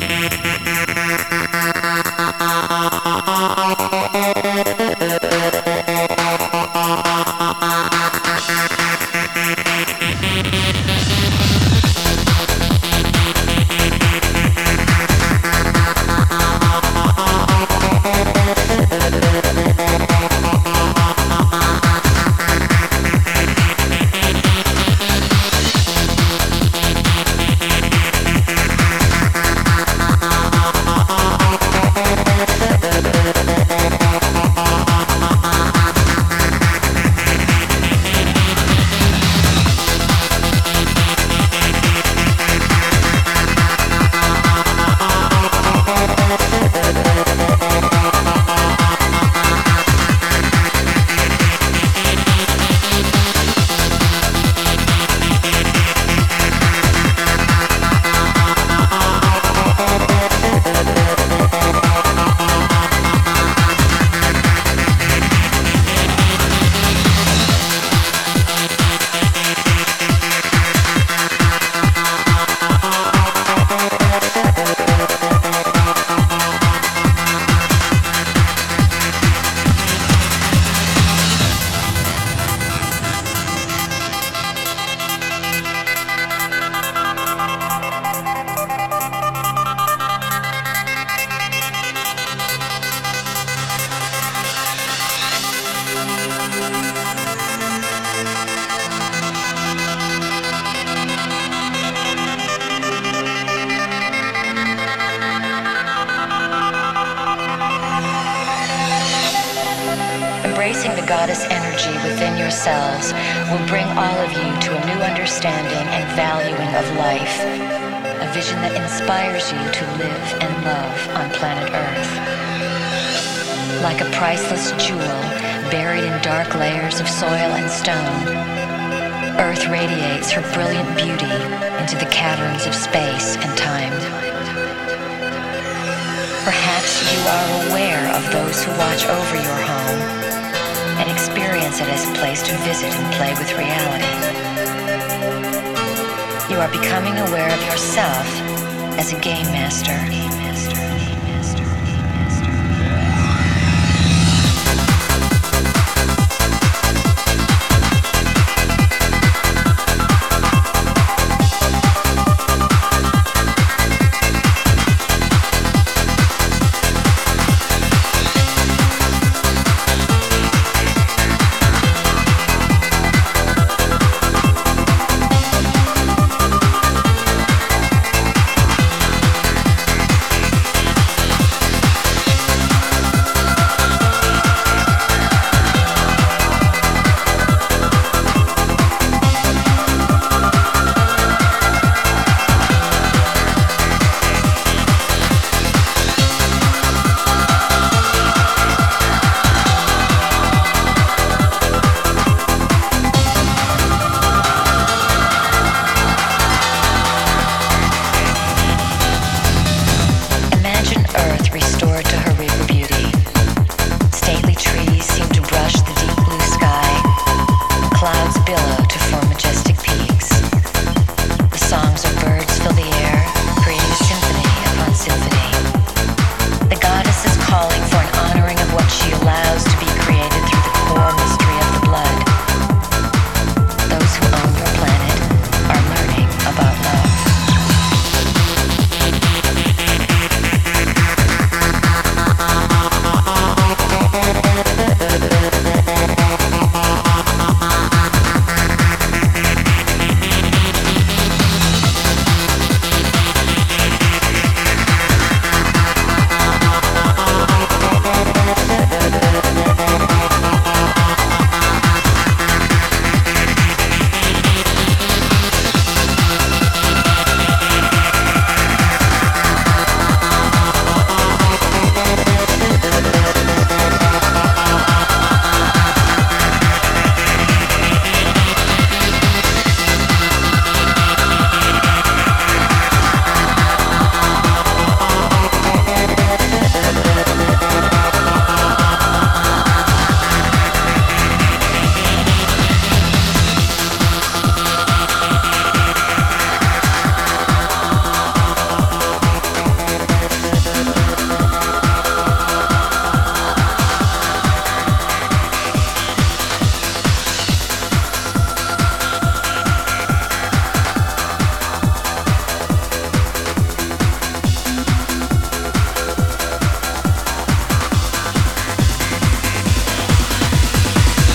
Embracing the goddess energy within yourselves will bring all of you to a new understanding and valuing of life, a vision that inspires you to live and love on planet Earth. Like a priceless jewel buried in dark layers of soil and stone, Earth radiates her brilliant beauty into the caverns of space and time. Perhaps you are aware of those who watch over your home and experience it as a place to visit and play with reality. You are becoming aware of yourself as a game master